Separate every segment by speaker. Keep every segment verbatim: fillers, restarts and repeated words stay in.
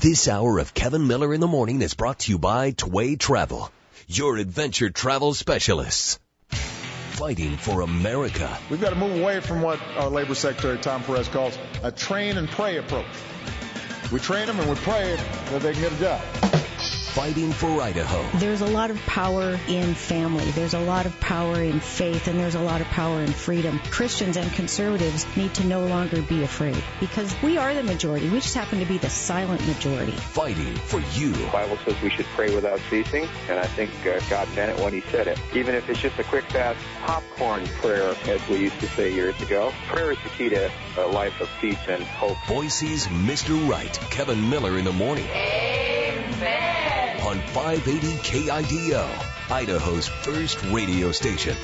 Speaker 1: This hour of Kevin Miller in the Morning is brought to you by Tway Travel, your adventure travel specialists. Fighting for America.
Speaker 2: We've got to move away from what our Labor Secretary Tom Perez calls a train and pray approach. We train them and we pray that they can get a job.
Speaker 1: Fighting for Idaho.
Speaker 3: There's a lot of power in family. There's a lot of power in faith, and there's a lot of power in freedom. Christians and conservatives need to no longer be afraid because we are the majority. We just happen to be the silent majority.
Speaker 1: Fighting for you.
Speaker 4: The Bible says we should pray without ceasing, and I think uh, God meant it when he said it. Even if it's just a quick, fast popcorn prayer, as we used to say years ago. Prayer is the key to a life of peace and hope.
Speaker 1: Boise's Mister Right, Kevin Miller in the Morning.
Speaker 5: Amen.
Speaker 1: On five eighty K I D O, Idaho's first radio station.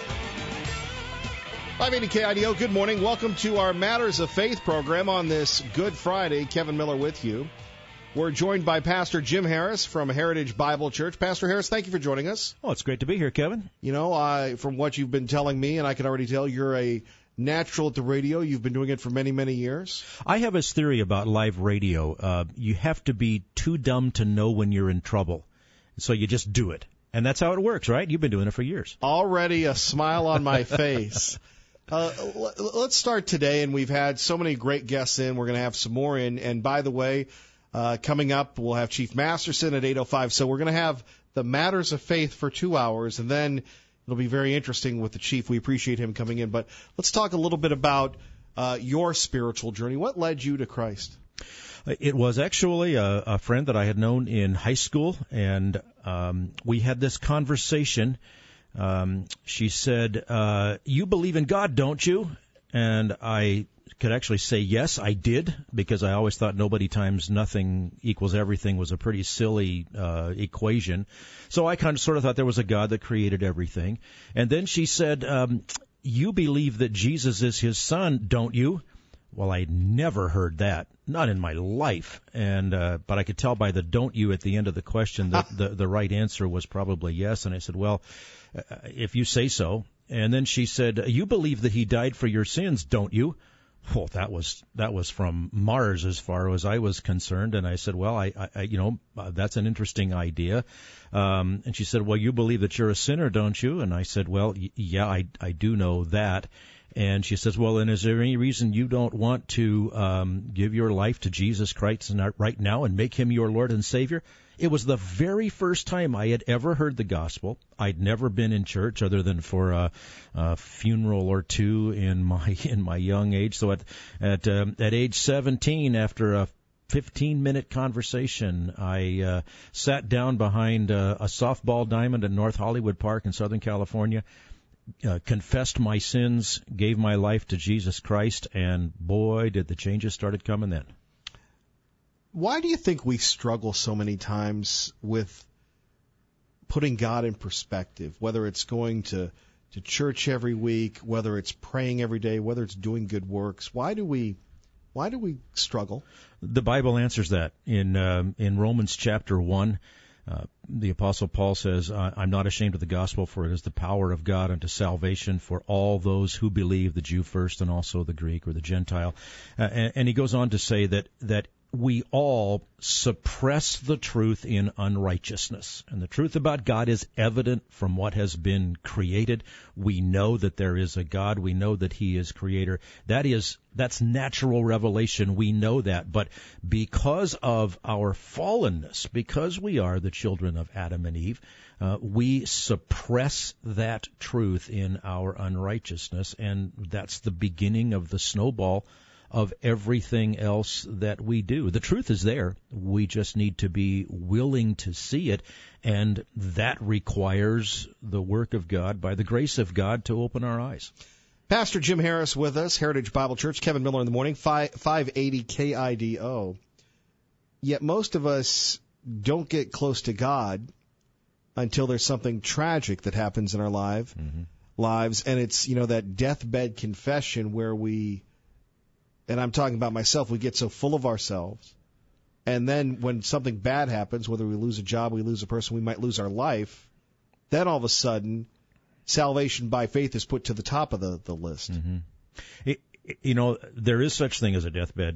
Speaker 6: five eighty K I D O, good morning. Welcome to our Matters of Faith program on this Good Friday. Kevin Miller with you. We're joined by Pastor Jim Harris from Heritage Bible Church. Pastor Harris, thank you for joining us.
Speaker 7: Oh, it's great to be here, Kevin.
Speaker 6: You know, I, from what you've been telling me, and I can already tell, you're a natural at the radio. You've been doing it for many, many years.
Speaker 7: I have this theory about live radio. Uh, you have to be too dumb to know when you're in trouble. So you just do it. And that's how it works, right? You've been doing it for years.
Speaker 6: Already a smile on my face. Uh, let's start today, and we've had so many great guests in. We're going to have some more in. And by the way, uh, coming up, we'll have Chief Masterson at eight oh five. So we're going to have the Matters of Faith for two hours, and then it'll be very interesting with the Chief. We appreciate him coming in. But let's talk a little bit about uh, your spiritual journey. What led you to Christ?
Speaker 7: It was actually a, a friend that I had known in high school, and um, we had this conversation. Um, she said, uh, you believe in God, don't you? And I could actually say, yes, I did, because I always thought nobody times nothing equals everything was a pretty silly uh, equation. So I kind of sort of thought there was a God that created everything. And then she said, um, you believe that Jesus is his son, don't you? Well, I'd never heard that, not in my life. And uh, but I could tell by the don't you at the end of the question that the, the right answer was probably yes. And I said, well, uh, if you say so. And then she said, you believe that he died for your sins, don't you? Well, that was that was from Mars as far as I was concerned. And I said, well, I, I you know, uh, that's an interesting idea. Um, and she said, well, you believe that you're a sinner, don't you? And I said, well, y- yeah, I, I do know that. And she says, well, and is there any reason you don't want to um, give your life to Jesus Christ right now and make him your Lord and Savior? It was the very first time I had ever heard the gospel. I'd never been in church other than for a, a funeral or two in my in my young age. So at at um, at age seventeen, after a fifteen-minute conversation, I uh, sat down behind uh, a softball diamond in North Hollywood Park in Southern California. Uh, confessed my sins, gave my life to Jesus Christ, and boy, did the changes started coming then.
Speaker 6: Why do you think we struggle so many times with putting God in perspective, whether it's going to, to church every week, whether it's praying every day, whether it's doing good works? Why do we why do we struggle?
Speaker 7: The Bible answers that in um, in Romans chapter one. Uh, the Apostle Paul says, I'm not ashamed of the gospel, for it is the power of God unto salvation for all those who believe, the Jew first and also the Greek or the Gentile. Uh, and, and he goes on to say that, that we all suppress the truth in unrighteousness. And the truth about God is evident from what has been created. We know that there is a God. We know that he is creator. That is, that's natural revelation. We know that. But because of our fallenness, because we are the children of Adam and Eve, uh, we suppress that truth in our unrighteousness. And that's the beginning of the snowball of everything else that we do. The truth is there. We just need to be willing to see it, and that requires the work of God, by the grace of God, to open our eyes.
Speaker 6: Pastor Jim Harris with us, Heritage Bible Church, Kevin Miller in the Morning, five eighty K I D O. Yet most of us don't get close to God until there's something tragic that happens in our life, mm-hmm. lives, and it's, you know, that deathbed confession where we, and I'm talking about myself, we get so full of ourselves. And then when something bad happens, whether we lose a job, we lose a person, we might lose our life, then all of a sudden, salvation by faith is put to the top of the, the list.
Speaker 7: Mm-hmm. It, you know, there is such thing as a deathbed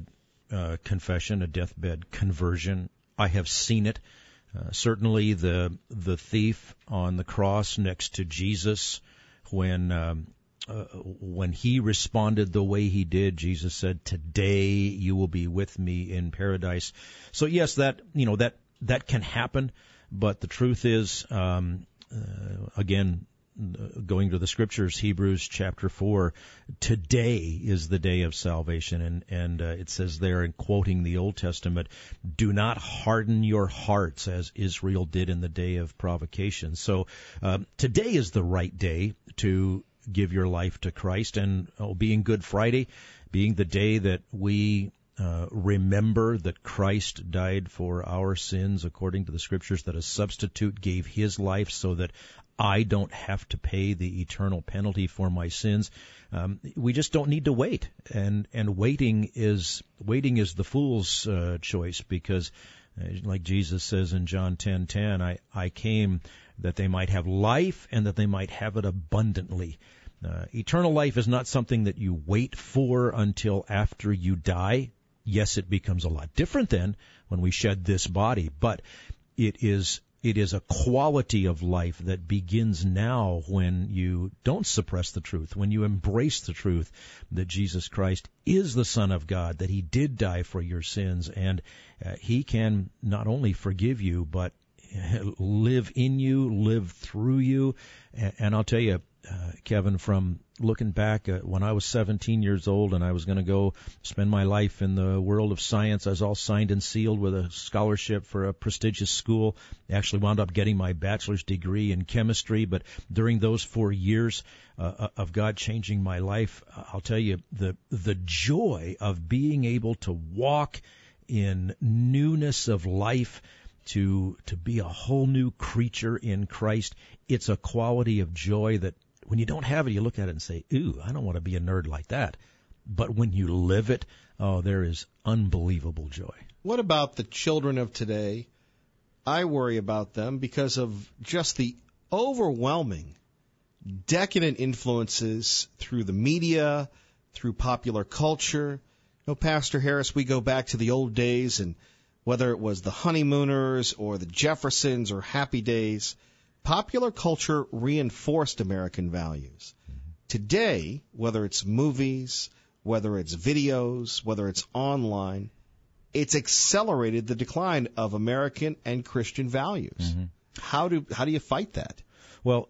Speaker 7: uh, confession, a deathbed conversion. I have seen it. Uh, certainly the the thief on the cross next to Jesus, when um, uh, when he responded the way he did, Jesus said, "Today you will be with me in paradise." So yes, that you know that that can happen, but the truth is, um, uh, again, going to the scriptures, Hebrews chapter four, today is the day of salvation. And, and uh, it says there, in quoting the Old Testament, do not harden your hearts as Israel did in the day of provocation. So uh, today is the right day to give your life to Christ. And oh, being Good Friday, being the day that we Uh, remember that Christ died for our sins according to the scriptures, that a substitute gave his life so that I don't have to pay the eternal penalty for my sins. Um, we just don't need to wait, and and waiting is waiting is the fool's uh, choice, because uh, like Jesus says in John ten ten, I I came that they might have life and that they might have it abundantly. Uh, eternal life is not something that you wait for until after you die. Yes, it becomes a lot different then when we shed this body, but it is it is a quality of life that begins now when you don't suppress the truth, when you embrace the truth that Jesus Christ is the Son of God, that he did die for your sins, and uh, he can not only forgive you, but live in you, live through you. And, and I'll tell you, uh, Kevin, from looking back uh, when I was seventeen years old and I was going to go spend my life in the world of science, I was all signed and sealed with a scholarship for a prestigious school. I actually wound up getting my bachelor's degree in chemistry, but during those four years uh, of God changing my life, I'll tell you, the the joy of being able to walk in newness of life, to to be a whole new creature in Christ, it's a quality of joy that when you don't have it, you look at it and say, ooh, I don't want to be a nerd like that. But when you live it, oh, there is unbelievable joy.
Speaker 6: What about the children of today? I worry about them because of just the overwhelming decadent influences through the media, through popular culture. You know, Pastor Harris, we go back to the old days, and whether it was the Honeymooners or the Jeffersons or Happy Days, popular culture reinforced American values. Today, whether it's movies, whether it's videos, whether it's online, it's accelerated the decline of American and Christian values. Mm-hmm. How do how do you fight that?
Speaker 7: Well,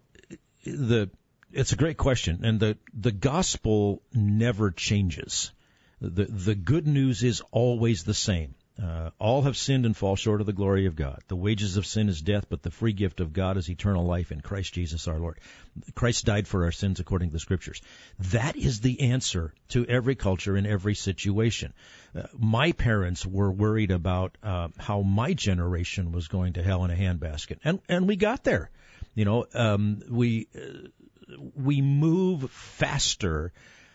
Speaker 7: the it's a great question, and the the gospel never changes. The the good news is always the same. Uh, all have sinned and fall short of the glory of God. The wages of sin is death, but the free gift of God is eternal life in Christ Jesus our Lord. Christ died for our sins according to the Scriptures. That is the answer to every culture in every situation. Uh, my parents were worried about uh, how my generation was going to hell in a handbasket, and and we got there. You know, um, we uh, we move faster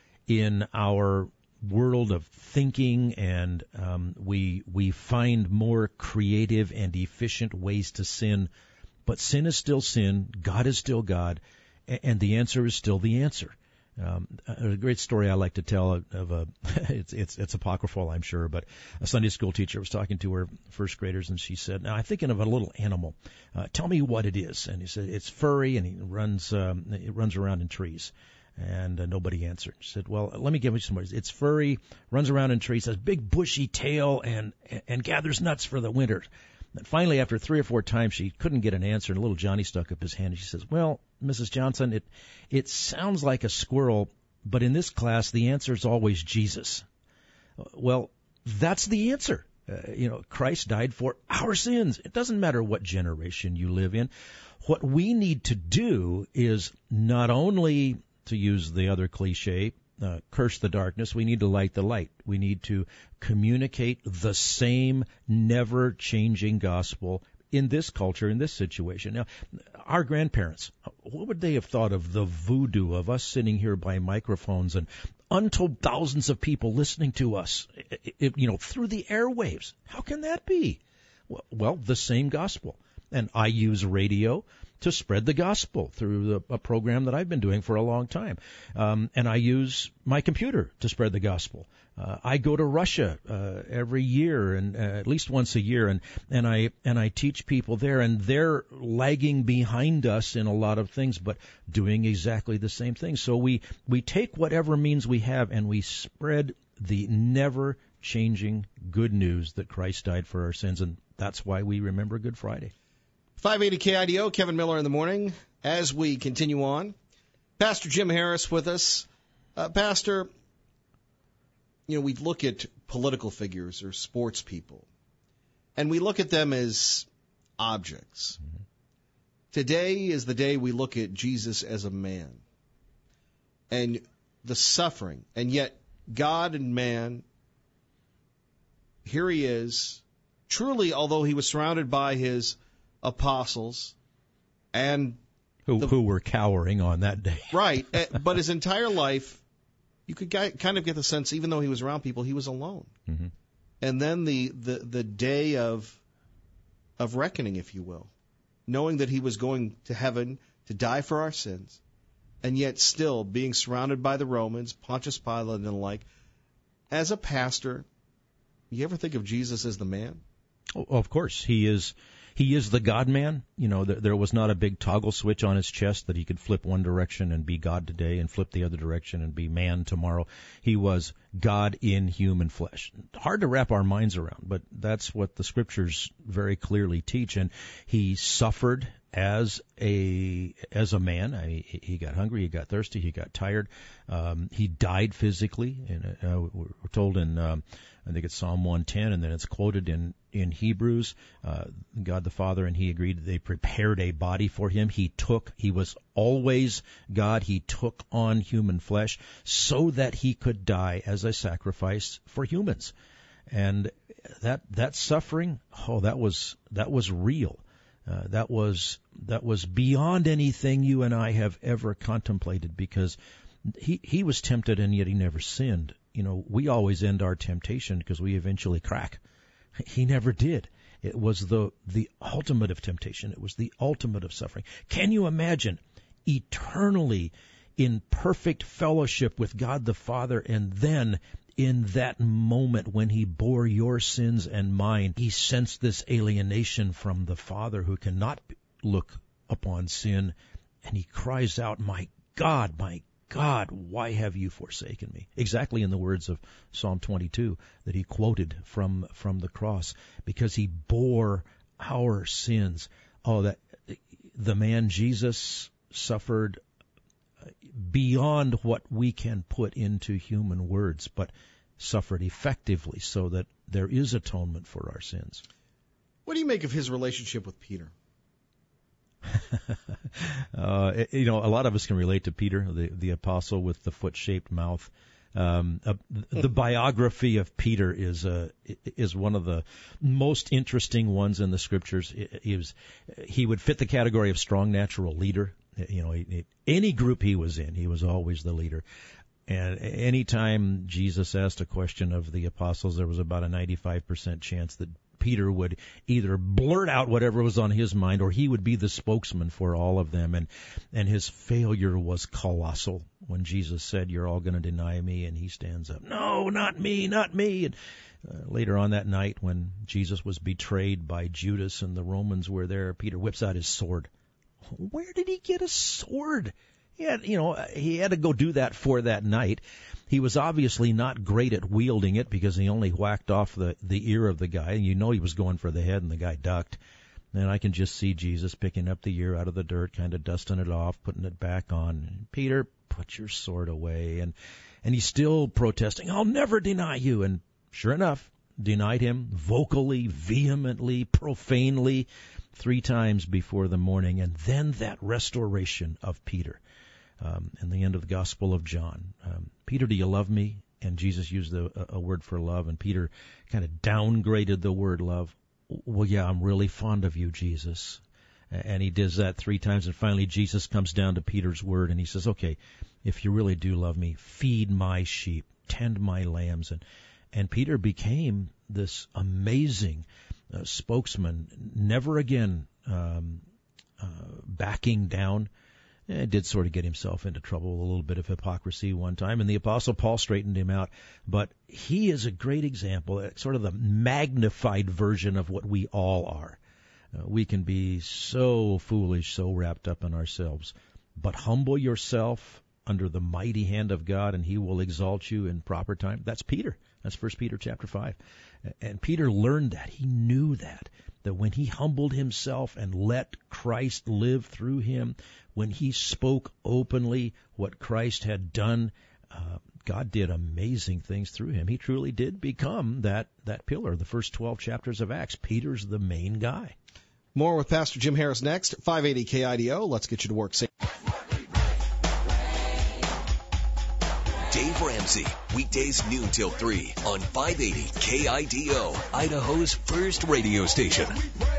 Speaker 7: in our world of thinking, and um, we we find more creative and efficient ways to sin, but sin is still sin, God is still God, and the answer is still the answer. Um, a great story I like to tell of, of a it's it's it's apocryphal, I'm sure, but a Sunday school teacher was talking to her first graders, and she said, "Now I'm thinking of a little animal. Uh, tell me what it is." And he said, "It's furry, and he runs um, it runs around in trees." And uh, nobody answered. She said, "Well, let me give you some words. It's furry, runs around in trees, has big bushy tail, and and gathers nuts for the winter." And finally, after three or four times, she couldn't get an answer, and little Johnny stuck up his hand, and she says, "Well, Missus Johnson, it it sounds like a squirrel, but in this class, the answer is always Jesus." Well, that's the answer. Uh, you know, Christ died for our sins. It doesn't matter what generation you live in. What we need to do is not only, to use the other cliche, uh, curse the darkness, we need to light the light. We need to communicate the same never-changing gospel in this culture, in this situation. Now, our grandparents, what would they have thought of the voodoo of us sitting here by microphones and untold thousands of people listening to us, you know, through the airwaves? How can that be? Well, the same gospel. And I use radio. to spread the gospel through the, a program that I've been doing for a long time. Um, and I use my computer to spread the gospel. Uh, I go to Russia uh, every year, and uh, at least once a year, and, and I and I teach people there, and they're lagging behind us in a lot of things, but doing exactly the same thing. So we we take whatever means we have, and we spread the never-changing good news that Christ died for our sins, and that's why we remember Good Friday.
Speaker 6: five eighty K I D O, Kevin Miller in the morning. As we continue on, Pastor Jim Harris with us. Uh, Pastor, you know, we look at political figures or sports people, and we look at them as objects. Mm-hmm. Today is the day we look at Jesus as a man and the suffering, and yet God and man, here he is, truly, although he was surrounded by his apostles and
Speaker 7: who,
Speaker 6: the,
Speaker 7: who were cowering on that day.
Speaker 6: Right, but his entire life, you could kind of get the sense, even though he was around people, he was alone. Mm-hmm. And then the, the, the day of of reckoning, if you will, knowing that he was going to heaven to die for our sins, and yet still being surrounded by the Romans, Pontius Pilate and the like. As a pastor, you ever think of Jesus as the man?
Speaker 7: Oh, of course, he is. He is the God-man. You know, there, there was not a big toggle switch on his chest that he could flip one direction and be God today and flip the other direction and be man tomorrow. He was God in human flesh. Hard to wrap our minds around, but that's what the Scriptures very clearly teach. And he suffered as a as a man. I mean, he got hungry, he got thirsty, he got tired. Um, he died physically. And uh, we're told in um, I think it's Psalm one ten, and then it's quoted in in Hebrews. Uh, God the Father and he agreed they prepared a body for him. He took. He was always God. He took on human flesh so that he could die as a sacrifice for humans. And that that suffering, oh, that was that was real. Uh, that was that was beyond anything you and I have ever contemplated, because he he was tempted and yet he never sinned. You know, we always end our temptation because we eventually crack. He never did. It was the the ultimate of temptation. It was the ultimate of suffering. Can you imagine eternally in perfect fellowship with God the Father, and then in that moment when he bore your sins and mine, he sensed this alienation from the Father who cannot look upon sin, and he cries out, "My God, my God, why have you forsaken me?" Exactly in the words of Psalm twenty-two that he quoted from from the cross, because he bore our sins. Oh, that the man Jesus suffered beyond what we can put into human words, but suffered effectively so that there is atonement for our sins.
Speaker 6: What do you make of his relationship with Peter?
Speaker 7: uh, you know, a lot of us can relate to Peter, the, the apostle with the foot-shaped mouth. Um, uh, the biography of Peter is uh, is one of the most interesting ones in the Scriptures. He was he would fit the category of strong natural leader. You know, he, he, any group he was in, he was always the leader. And any time Jesus asked a question of the apostles, there was about a ninety-five percent chance that Peter would either blurt out whatever was on his mind, or he would be the spokesman for all of them. And and his failure was colossal when Jesus said, "You're all going to deny me," and he stands up, "No, not me, not me." And uh, later on that night, when Jesus was betrayed by Judas and the Romans were there, Peter whips out his sword. Where did he get a sword? He had, you know, he had to go do that for that night. He was obviously not great at wielding it because he only whacked off the, the ear of the guy, and you know he was going for the head, and the guy ducked. And I can just see Jesus picking up the ear out of the dirt, kind of dusting it off, putting it back on. "Peter, put your sword away." And and he's still protesting, "I'll never deny you." And sure enough, denied him vocally, vehemently, profanely, three times before the morning. And then that restoration of Peter. Um, in the end of the Gospel of John. Um, "Peter, do you love me?" And Jesus used a, a word for love, and Peter kind of downgraded the word love. "Well, yeah, I'm really fond of you, Jesus." And he does that three times, and finally Jesus comes down to Peter's word, and he says, "Okay, if you really do love me, feed my sheep, tend my lambs." And, and Peter became this amazing uh, spokesman. Never again um uh, backing down. He did sort of get himself into trouble, a little bit of hypocrisy one time, and the Apostle Paul straightened him out. But he is a great example, sort of the magnified version of what we all are. Uh, we can be so foolish, so wrapped up in ourselves. But humble yourself under the mighty hand of God, and he will exalt you in proper time. That's Peter. That's First Peter chapter five. And Peter learned that. He knew that, that when he humbled himself and let Christ live through him, when he spoke openly what Christ had done, uh, God did amazing things through him. He truly did become that, that pillar. The first twelve chapters of Acts, Peter's the main guy.
Speaker 6: More with Pastor Jim Harris next. five eighty K I D O. Let's get you to work.
Speaker 1: Dave Ramsey, weekdays noon till three on five eighty K I D O, Idaho's first radio station.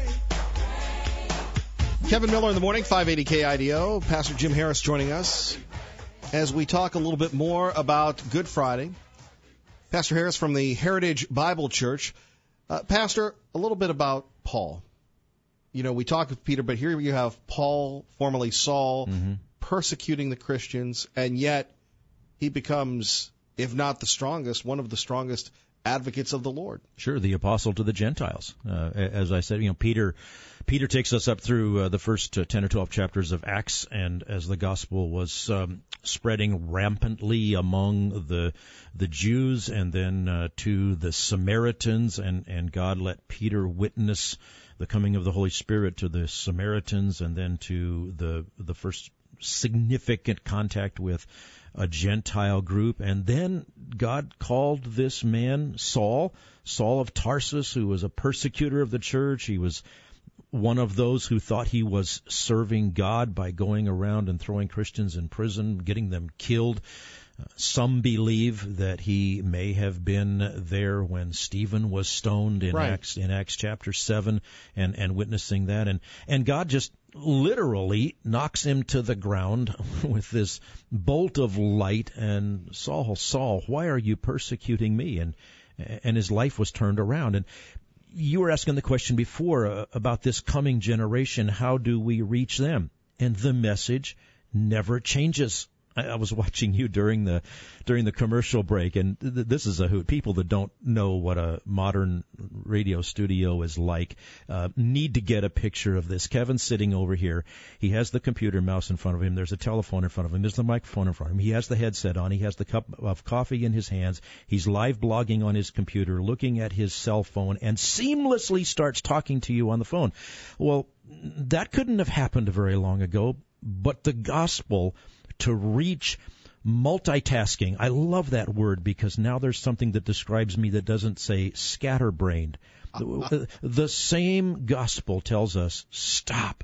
Speaker 6: Kevin Miller in the morning, five eighty K I D O. Pastor Jim Harris joining us as we talk a little bit more about Good Friday. Pastor Harris from the Heritage Bible Church. Uh, Pastor, a little bit about Paul. You know, we talk of Peter, but here you have Paul, formerly Saul, mm-hmm. persecuting the Christians, and yet he becomes, if not the strongest, one of the strongest advocates of the Lord.
Speaker 7: Sure, the apostle to the Gentiles. Uh, as I said, you know, Peter Peter takes us up through uh, the first uh, ten or twelve chapters of Acts, and as the gospel was um, spreading rampantly among the the Jews and then uh, to the Samaritans, and, and God let Peter witness the coming of the Holy Spirit to the Samaritans, and then to the the first significant contact with a Gentile group. And then God called this man Saul, Saul of Tarsus, who was a persecutor of the church. He was one of those who thought he was serving God by going around and throwing Christians in prison, getting them killed. Uh, some believe that he may have been there when Stephen was stoned in
Speaker 6: right.
Speaker 7: Acts in Acts chapter seven, and, and witnessing that. And, and God just literally knocks him to the ground with this bolt of light, and Saul, Saul, why are you persecuting me? And and his life was turned around. And you were asking the question before uh, about this coming generation. How do we reach them? And the message never changes. I, I was watching you during the during the commercial break, and th- this is a hoot. People that don't know what a modern radio studio is like uh, need to get a picture of this. Kevin's sitting over here. He has the computer mouse in front of him. There's a telephone in front of him. There's the microphone in front of him. He has the headset on. He has the cup of coffee in his hands. He's live blogging on his computer, looking at his cell phone, and seamlessly starts talking to you on the phone. Well, that couldn't have happened very long ago, but the gospel to reach multitasking. I love that word because now there's something that describes me that doesn't say scatterbrained. The, the same gospel tells us, stop,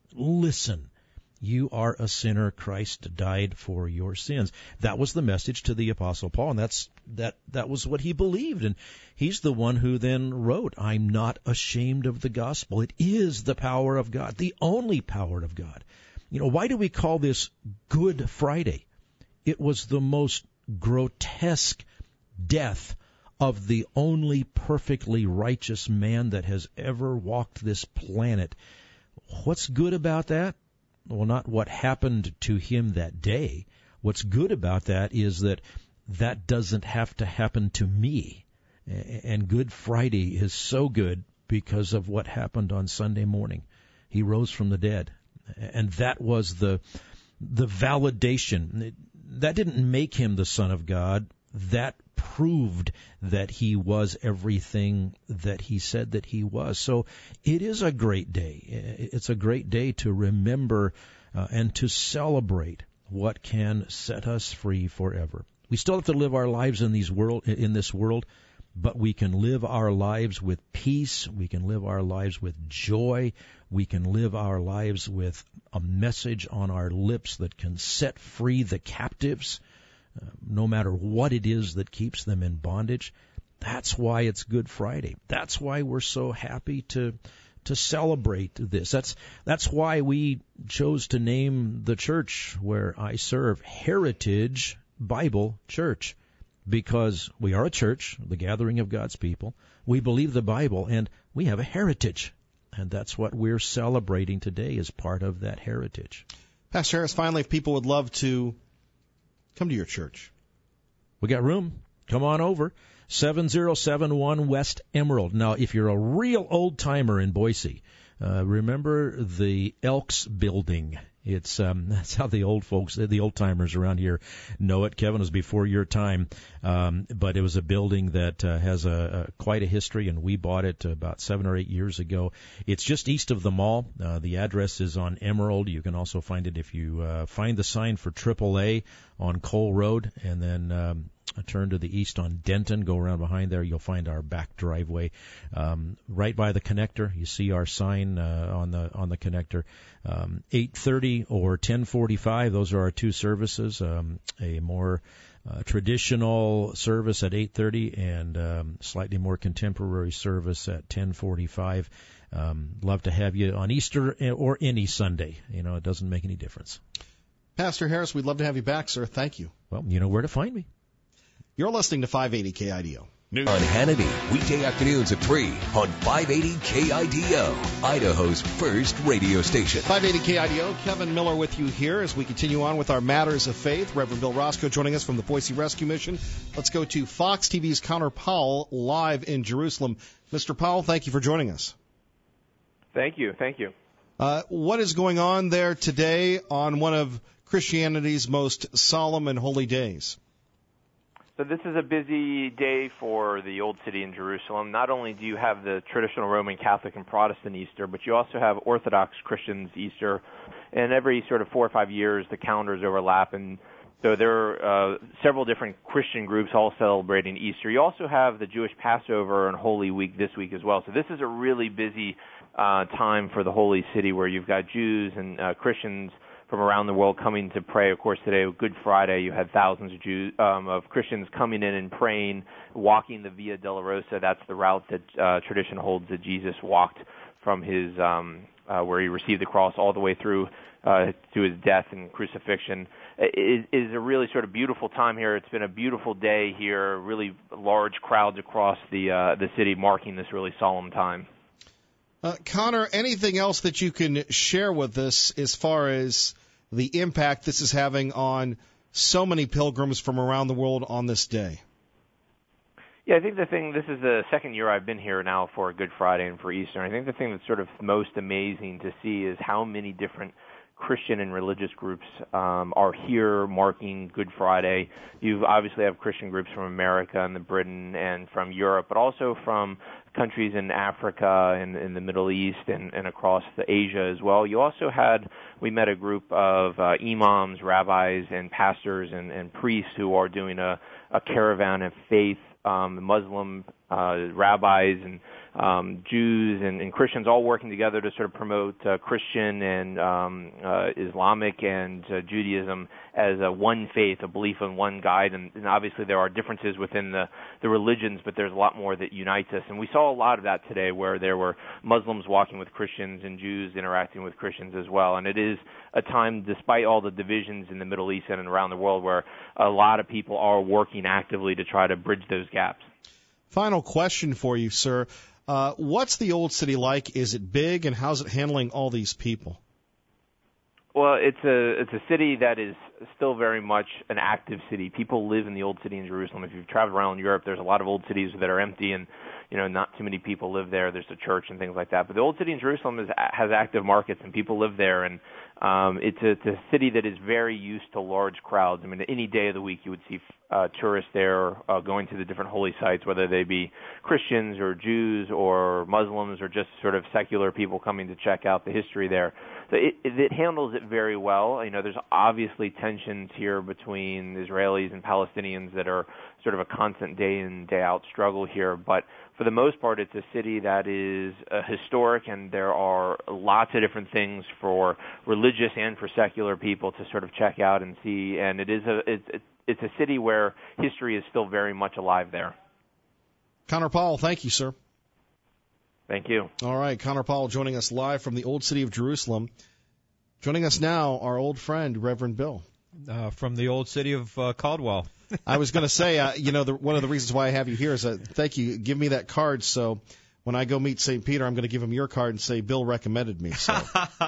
Speaker 7: listen. You are a sinner. Christ died for your sins. That was the message to the Apostle Paul, and that's that that was what he believed. And he's the one who then wrote, I'm not ashamed of the gospel. It is the power of God, the only power of God. You know, why do we call this Good Friday? It was the most grotesque death of the only perfectly righteous man that has ever walked this planet. What's good about that? Well, not what happened to him that day. What's good about that is that that doesn't have to happen to me. And Good Friday is so good because of what happened on Sunday morning. He rose from the dead. And that was the the validation. That didn't make him the Son of God. That proved that he was everything that he said that he was. So it is a great day. It's a great day to remember uh, and to celebrate what can set us free forever. We still have to live our lives in these world in this world, but we can live our lives with peace. We can live our lives with joy. We can live our lives with a message on our lips that can set free the captives, uh, no matter what it is that keeps them in bondage. That's why it's Good Friday. That's why we're so happy to to celebrate this. That's that's why we chose to name the church where I serve Heritage Bible Church. Because we are a church, the gathering of God's people. We believe the Bible, and we have a heritage. and that's what we're celebrating today as part of that heritage.
Speaker 6: Pastor Harris, finally, if people would love to come to your church.
Speaker 7: We got room. Come on over. seven oh seven one West Emerald. Now, if you're a real old-timer in Boise, uh, remember the Elks Building. It's um, that's how the old folks, the old timers around here know it. Kevin, was before your time, um, but it was a building that uh, has a, a quite a history, and we bought it about seven or eight years ago. It's just east of the mall. Uh, the address is on Emerald. You can also find it if you uh, find the sign for triple A on Cole Road, and then um, turn to the east on Denton. Go around behind there. You'll find our back driveway um, right by the connector. You see our sign uh, on the on the connector. Um, eight thirty or ten forty-five. Those are our two services. Um, a more uh, traditional service at eight thirty and um, slightly more contemporary service at ten forty-five. Um, love to have you on Easter or any Sunday. You know, it doesn't make any difference.
Speaker 6: Pastor Harris, we'd love to have you back, sir. Thank you.
Speaker 7: Well, you know where to find me.
Speaker 6: You're listening to five eighty K I D O.
Speaker 1: On Hannity, weekday afternoons at three on five eighty K I D O, Idaho's first radio station.
Speaker 6: five eighty K I D O, Kevin Miller with you here as we continue on with our Matters of Faith. Reverend Bill Roscoe joining us from the Boise Rescue Mission. Let's go to Fox T V's Connor Powell live in Jerusalem. Mister Powell, thank you for joining us.
Speaker 4: Thank you. Thank you.
Speaker 6: Uh, what is going on there today on one of Christianity's most solemn and holy days?
Speaker 4: So this is a busy day for the Old City in Jerusalem. Not only do you have the traditional Roman Catholic and Protestant Easter, but you also have Orthodox Christians Easter. And every sort of four or five years, the calendars overlap. And so there are uh, several different Christian groups all celebrating Easter. You also have the Jewish Passover and Holy Week this week as well. So this is a really busy uh, time for the Holy City where you've got Jews and uh, Christians from around the world coming to pray. Of course, today, Good Friday, you had thousands of Jews, um, of Christians coming in and praying, walking the Via Dolorosa. That's the route that uh, tradition holds that Jesus walked from his, um, uh, where he received the cross all the way through uh, to his death and crucifixion. It is a really sort of beautiful time here. It's been a beautiful day here, really large crowds across the uh, the city marking this really solemn time.
Speaker 6: Uh, Connor, anything else that you can share with us as far as the impact this is having on so many pilgrims from around the world on this day?
Speaker 4: Yeah, I think the thing, this is the second year I've been here now for Good Friday and for Easter. I think the thing that's sort of most amazing to see is how many different Christian and religious groups um, are here marking Good Friday. You obviously have Christian groups from America and the Britain and from Europe, but also from countries in Africa and in the Middle East and, and across the Asia as well. You also had, we met a group of uh, imams, rabbis, and pastors and, and priests who are doing a, a caravan of faith, um, Muslim uh, rabbis and um, Jews and, and Christians all working together to sort of promote uh, Christian and um, uh, Islamic and uh, Judaism as a one faith, a belief in one guide. And, and obviously there are differences within the, the religions, but there's a lot more that unites us. And we saw a lot of that today where there were Muslims walking with Christians and Jews interacting with Christians as well. And it is a time, despite all the divisions in the Middle East and around the world, where a lot of people are working actively to try to bridge those gaps.
Speaker 6: Final question for you, sir. Uh, what's the Old City like? Is it big, and how's it handling all these people?
Speaker 4: Well, it's a it's a city that is still very much an active city. People live in the Old City in Jerusalem. If you've traveled around Europe, there's a lot of old cities that are empty and, you know, not too many people live there. There's a church and things like that. But the Old City in Jerusalem is, has active markets and people live there. And um, it's, a, it's a city that is very used to large crowds. I mean, any day of the week you would see uh, tourists there uh, going to the different holy sites, whether they be Christians or Jews or Muslims or just sort of secular people coming to check out the history there. So it, it handles it very well. You know, there's obviously tensions here between Israelis and Palestinians that are sort of a constant day in, day out struggle here. But for the most part, it's a city that is uh, historic, and there are lots of different things for religious and for secular people to sort of check out and see. And it is a it, it's a city where history is still very much alive there.
Speaker 6: Connor Powell, thank you, sir.
Speaker 4: Thank you.
Speaker 6: All right, Connor Powell joining us live from the Old City of Jerusalem. Joining us now, our old friend, Reverend Bill.
Speaker 8: Uh, from the Old City of uh, Caldwell.
Speaker 6: I was going to say, uh, you know, the, one of the reasons why I have you here is uh, thank you. Give me that card so when I go meet Saint Peter, I'm going to give him your card and say, Bill recommended me. So.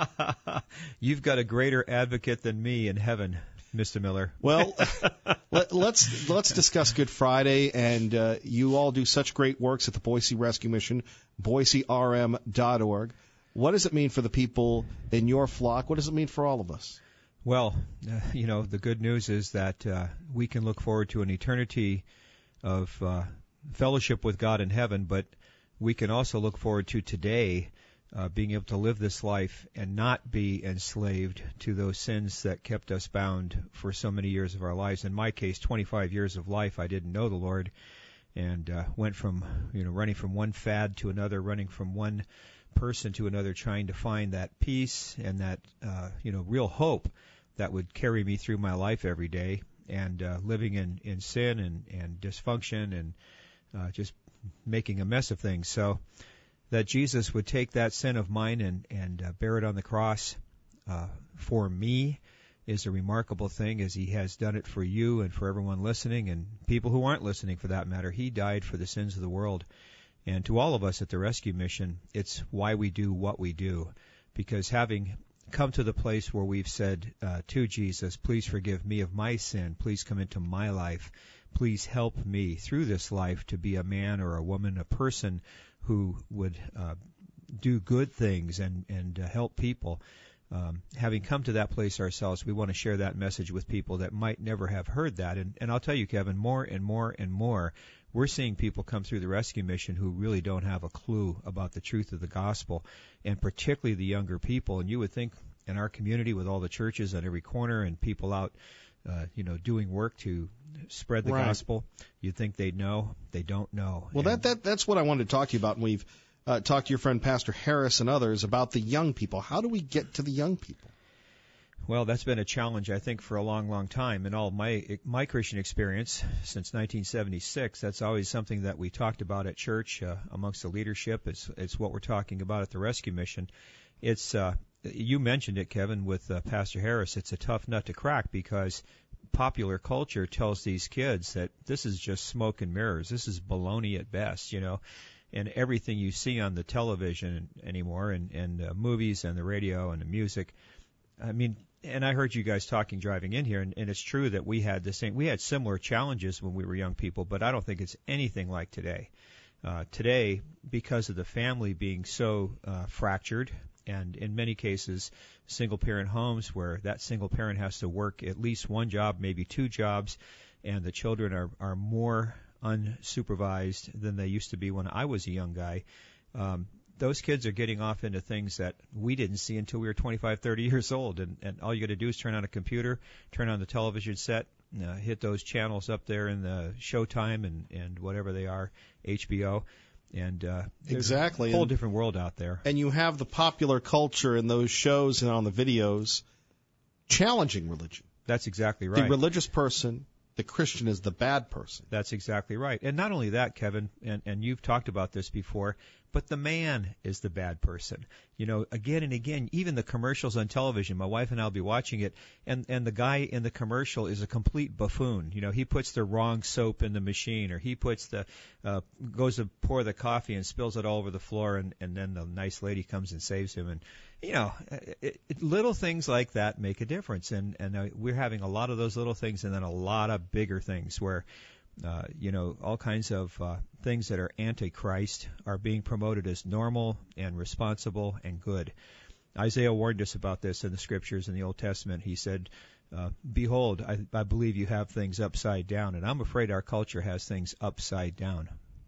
Speaker 8: You've got a greater advocate than me in heaven, Mister Miller.
Speaker 6: Well, let, let's let's discuss Good Friday, and uh, you all do such great works at the Boise Rescue Mission, boise r m dot org. What does it mean for the people in your flock? What does it mean for all of us?
Speaker 8: Well, uh, you know, the good news is that uh, we can look forward to an eternity of uh, fellowship with God in heaven, but we can also look forward to today uh, being able to live this life and not be enslaved to those sins that kept us bound for so many years of our lives. In my case, twenty-five years of life, I didn't know the Lord, and uh, went from, you know, running from one fad to another, running from one person to another, trying to find that peace and that, uh, you know, real hope that would carry me through my life every day, and uh, living in, in sin and, and dysfunction and uh, just making a mess of things. So that Jesus would take that sin of mine and, and uh, bear it on the cross uh, for me is a remarkable thing, as he has done it for you and for everyone listening and people who aren't listening for that matter. He died for the sins of the world. And to all of us at the Rescue Mission, it's why we do what we do, because having come to the place where we've said uh, to Jesus, please forgive me of my sin, please come into my life, please help me through this life to be a man or a woman, a person who would uh, do good things and, and uh, help people. Um, having come to that place ourselves, we want to share that message with people that might never have heard that. And, and I'll tell you, Kevin, more and more and more, we're seeing people come through the Rescue Mission who really don't have a clue about the truth of the gospel, and particularly the younger people. And you would think in our community, with all the churches on every corner and people out, uh, you know, doing work to spread the
Speaker 6: right.
Speaker 8: gospel, you'd think they'd know. They don't know.
Speaker 6: Well,
Speaker 8: and
Speaker 6: that, that that's what I wanted to talk to you about. And we've uh, talked to your friend Pastor Harris and others about the young people. How do we get to the young people?
Speaker 8: Well, that's been a challenge, I think, for a long, long time. In all my my Christian experience since nineteen seventy-six, that's always something that we talked about at church uh, amongst the leadership. It's it's what we're talking about at the Rescue Mission. It's uh, you mentioned it, Kevin, with uh, Pastor Harris. It's a tough nut to crack because popular culture tells these kids that this is just smoke and mirrors. This is baloney at best, you know. And everything you see on the television anymore, and and uh, movies and the radio and the music. I mean. And I heard you guys talking driving in here, and, and it's true that we had the same, we had similar challenges when we were young people, but I don't think it's anything like today. Uh, today, because of the family being so uh, fractured, and in many cases, single-parent homes where that single parent has to work at least one job, maybe two jobs, and the children are, are more unsupervised than they used to be when I was a young guy. Um, Those kids are getting off into things that we didn't see until we were twenty-five, thirty years old. And, and all you got to do is turn on a computer, turn on the television set, uh, hit those channels up there in the Showtime and, and whatever they are, H B O. And uh, there's
Speaker 6: exactly.
Speaker 8: a whole
Speaker 6: and,
Speaker 8: different world out there.
Speaker 6: And you have the popular culture in those shows and on the videos challenging religion.
Speaker 8: That's exactly right.
Speaker 6: The religious person, the Christian, is the bad person.
Speaker 8: That's exactly right. And not only that, Kevin, and, and you've talked about this before, but the man is the bad person. You know, again and again, even the commercials on television, my wife and I will be watching it, and, and the guy in the commercial is a complete buffoon. You know, he puts the wrong soap in the machine, or he puts the, uh, goes to pour the coffee and spills it all over the floor, and, and then the nice lady comes and saves him. And, you know, it, it, little things like that make a difference. And, and uh, we're having a lot of those little things, and then a lot of bigger things where, Uh, you know, all kinds of uh, things that are anti-Christ are being promoted as normal and responsible and good. Isaiah warned us about this in the Scriptures in the Old Testament. He said, uh, behold, I, I believe you have things upside down, and I'm afraid our culture has things upside down.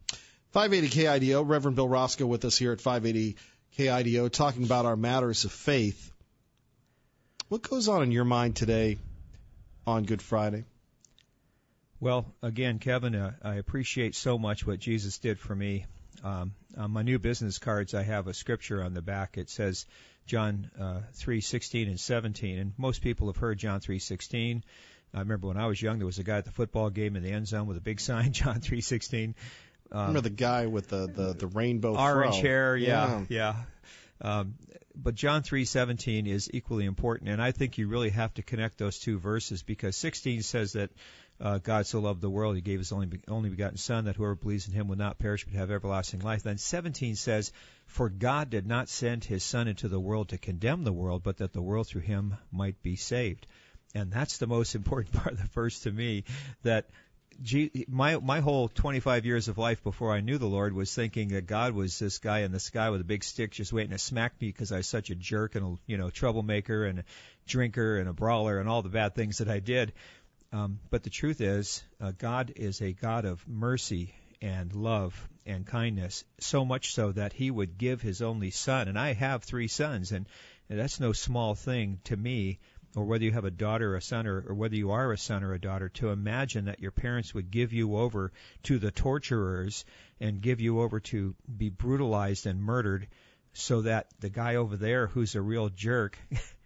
Speaker 6: five eighty K I D O, Reverend Bill Roscoe with us here at five eighty K I D O, talking about our matters of faith. What goes on in your mind today on Good Friday?
Speaker 8: Well, again, Kevin, uh, I appreciate so much what Jesus did for me. Um, on my new business cards, I have a scripture on the back. It says John uh, three sixteen and seventeen, and most people have heard John three sixteen. I remember when I was young, there was a guy at the football game in the end zone with a big sign, John three sixteen. Um,
Speaker 6: remember the guy with the, the, the rainbow
Speaker 8: orange
Speaker 6: fro.
Speaker 8: hair, yeah,
Speaker 6: yeah.
Speaker 8: yeah. Um, but John three seventeen is equally important, and I think you really have to connect those two verses, because sixteen says that uh, God so loved the world, he gave his only only begotten Son, that whoever believes in him would not perish but have everlasting life. Then seventeen says, for God did not send his Son into the world to condemn the world, but that the world through him might be saved. And that's the most important part of the verse to me, that Gee, my my whole twenty-five years of life before I knew the Lord was thinking that God was this guy in the sky with a big stick just waiting to smack me because I was such a jerk and a you know troublemaker and a drinker and a brawler and all the bad things that I did. Um, but the truth is, uh, God is a God of mercy and love and kindness, so much so that he would give his only Son. And I have three sons, and, and that's no small thing to me, or whether you have a daughter or a son, or, or whether you are a son or a daughter, to imagine that your parents would give you over to the torturers and give you over to be brutalized and murdered so that the guy over there who's a real jerk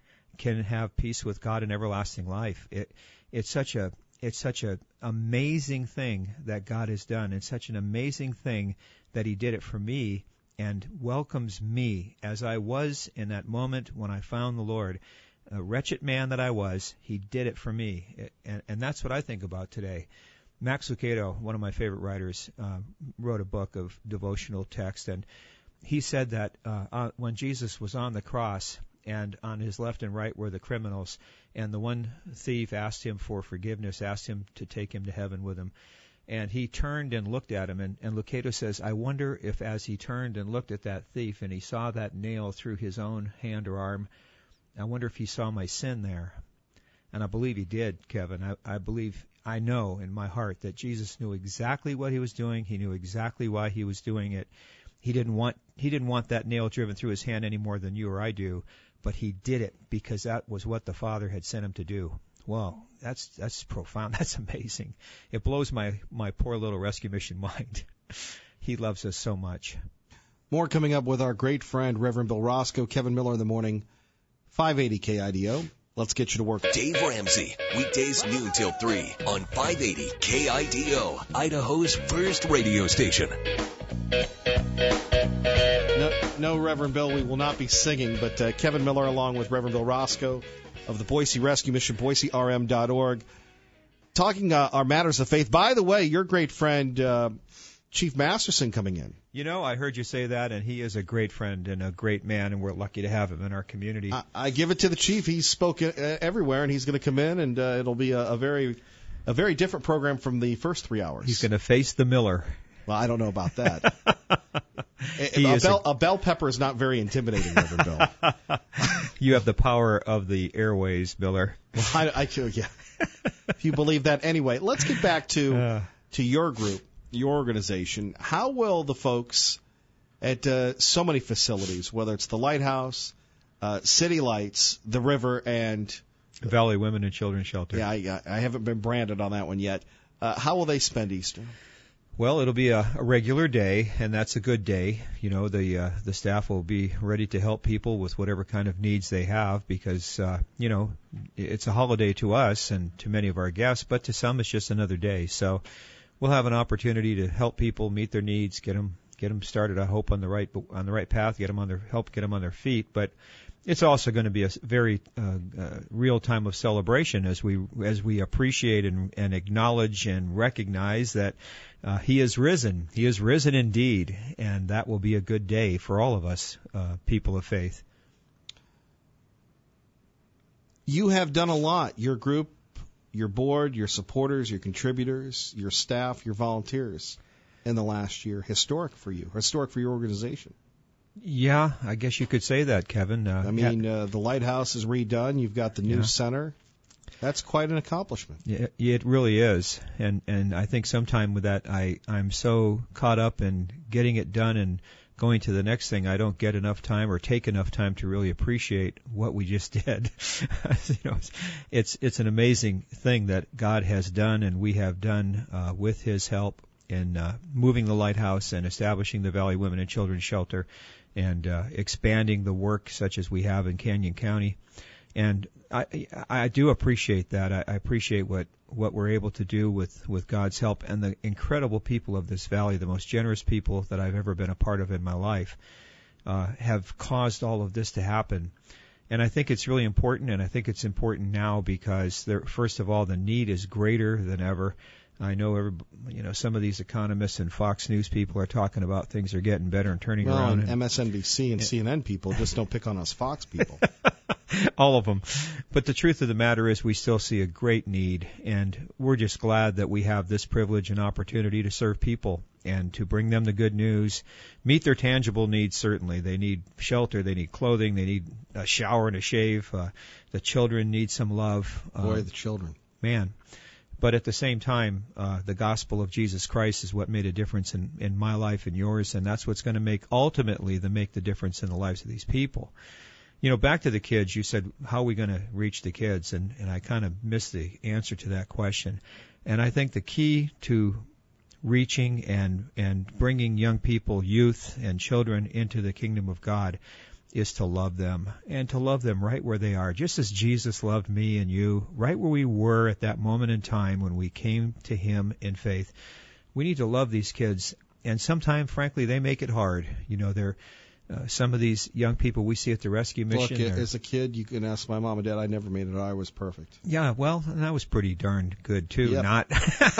Speaker 8: can have peace with God and everlasting life. It, it's such a it's such a amazing thing that God has done. It's such an amazing thing that he did it for me and welcomes me as I was in that moment when I found the Lord. A wretched man that I was, he did it for me. It, and, and that's what I think about today. Max Lucado, one of my favorite writers, uh, wrote a book of devotional text, and he said that uh, uh, when Jesus was on the cross, and on his left and right were the criminals, and the one thief asked him for forgiveness, asked him to take him to heaven with him, and he turned and looked at him, and, and Lucado says, I wonder if as he turned and looked at that thief and he saw that nail through his own hand or arm, I wonder if he saw my sin there. And I believe he did, Kevin. I, I believe, I know in my heart that Jesus knew exactly what he was doing. He knew exactly why he was doing it. He didn't want he didn't want that nail driven through his hand any more than you or I do, but he did it because that was what the Father had sent him to do. Wow, that's that's profound. That's amazing. It blows my, my poor little rescue mission mind. He loves us so much.
Speaker 6: More coming up with our great friend, Reverend Bill Roscoe. Kevin Miller in the morning, five eighty K I D O. Let's get you to work.
Speaker 1: Dave Ramsey, weekdays noon till three on five eighty K I D O, Idaho's first radio station.
Speaker 6: No, no, Reverend Bill, we will not be singing, but uh, Kevin Miller along with Reverend Bill Roscoe of the Boise Rescue Mission, Boise R M dot org, talking uh, our matters of faith. By the way, your great friend, uh, Chief Masterson, coming in.
Speaker 8: You know, I heard you say that, and he is a great friend and a great man, and we're lucky to have him in our community.
Speaker 6: I, I give it to the Chief. He's spoken uh, everywhere, and he's going to come in, and uh, it'll be a, a very a very different program from the first three hours.
Speaker 8: He's going to face the Miller.
Speaker 6: Well, I don't know about that. a, a, bell, a... a bell pepper is not very intimidating, Reverend Bill.
Speaker 8: You have the power of the airways, Miller.
Speaker 6: Well, I, I, yeah. If you believe that. Anyway, let's get back to uh, to your group, your organization. How will the folks at uh, so many facilities, whether it's the Lighthouse, uh, City Lights, the River, and
Speaker 8: Valley Women and Children's Shelter.
Speaker 6: Yeah, I, I haven't been branded on that one yet. Uh, how will they spend Easter?
Speaker 8: Well, it'll be a, a regular day, and that's a good day. You know, the uh, the staff will be ready to help people with whatever kind of needs they have because, uh, you know, it's a holiday to us and to many of our guests, but to some it's just another day. So we'll have an opportunity to help people meet their needs, get them get them started, I hope, on the right on the right path, get them on their help get them on their feet. But it's also going to be a very uh, uh, real time of celebration as we as we appreciate and, and acknowledge and recognize that uh, He is risen. He is risen indeed, and that will be a good day for all of us, uh, people of faith.
Speaker 6: You have done a lot. Your group, your board, your supporters, your contributors, your staff, your volunteers in the last year. Historic for you. Historic for your organization.
Speaker 8: Yeah, I guess you could say that, Kevin. Uh,
Speaker 6: I mean, uh, the Lighthouse is redone. You've got the new yeah. center. That's quite an accomplishment.
Speaker 8: Yeah, it really is. And and I think sometime with that, I, I'm so caught up in getting it done and going to the next thing, I don't get enough time or take enough time to really appreciate what we just did. you know, it's it's an amazing thing that God has done and we have done uh, with His help in uh, moving the Lighthouse and establishing the Valley Women and Children's Shelter and uh, expanding the work such as we have in Canyon County. And I, I do appreciate that. I, I appreciate what, what we're able to do with, with God's help and the incredible people of this valley, the most generous people that I've ever been a part of in my life, uh, have caused all of this to happen. And I think it's really important, and I think it's important now because, there, first of all, the need is greater than ever. I know, every, you know, some of these economists and Fox News people are talking about things are getting better and turning
Speaker 6: well,
Speaker 8: around.
Speaker 6: And
Speaker 8: and
Speaker 6: M S N B C and, and C N N people just don't pick on us Fox people.
Speaker 8: All of them. But the truth of the matter is we still see a great need, and we're just glad that we have this privilege and opportunity to serve people and to bring them the good news, meet their tangible needs, certainly. They need shelter, they need clothing, they need a shower and a shave. Uh, the children need some love.
Speaker 6: Boy,
Speaker 8: uh,
Speaker 6: the children.
Speaker 8: Man. But at the same time, uh, the gospel of Jesus Christ is what made a difference in, in my life and yours, and that's what's going to make, ultimately, the make the difference in the lives of these people. You know, back to the kids, you said, how are we going to reach the kids? And, and I kind of missed the answer to that question. And I think the key to reaching and, and bringing young people, youth and children into the kingdom of God is to love them, and to love them right where they are, just as Jesus loved me and you, right where we were at that moment in time when we came to Him in faith. We need to love these kids, and sometimes, frankly, they make it hard. You know, they're uh, some of these young people we see at the rescue mission.
Speaker 6: Look, as a kid, you can ask my mom and dad. I never made it. I was perfect.
Speaker 8: Yeah, well, and I was pretty darn good too.
Speaker 6: Yep.
Speaker 8: Not.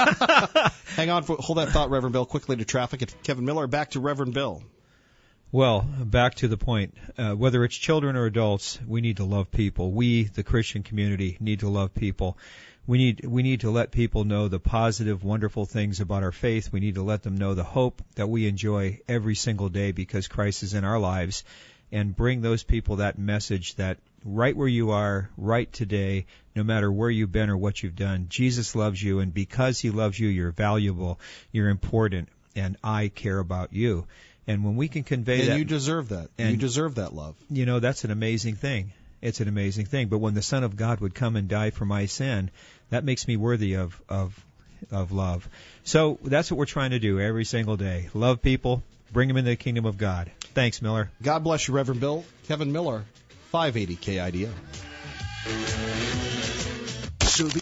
Speaker 6: Hang on, for, hold that thought, Reverend Bill. Quickly to traffic. It's Kevin Miller. Back to Reverend Bill.
Speaker 8: Well, back to the point, uh, whether it's children or adults, we need to love people. We, the Christian community, need to love people. We need, we need to let people know the positive, wonderful things about our faith. We need to let them know the hope that we enjoy every single day because Christ is in our lives, and bring those people that message that right where you are, right today, no matter where you've been or what you've done, Jesus loves you, and because He loves you, you're valuable, you're important, and I care about you. And when we can convey
Speaker 6: and
Speaker 8: that...
Speaker 6: And you deserve that. And you deserve that love.
Speaker 8: You know, that's an amazing thing. It's an amazing thing. But when the Son of God would come and die for my sin, that makes me worthy of, of, of love. So that's what we're trying to do every single day. Love people, bring them into the kingdom of God. Thanks, Miller.
Speaker 6: God bless you, Reverend Bill. Kevin Miller, five eighty K I D O.